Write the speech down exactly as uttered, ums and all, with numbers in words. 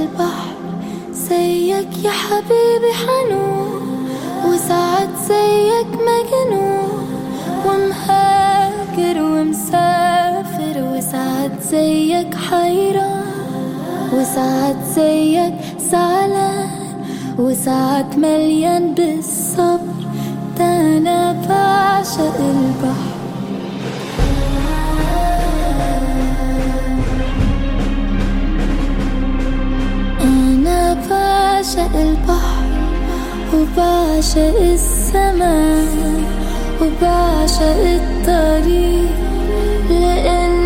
البحر زيك يا حبيبي حنون، وساعات زيك مجنون ومهاجر ومسافر، وساعات زيك حيران، وساعات زيك زعلان، وساعات مليان بالصبر. ده أنا بعشق البحر. أنا بعشق البحر وبعشق السماء وبعشق الطريق، لأن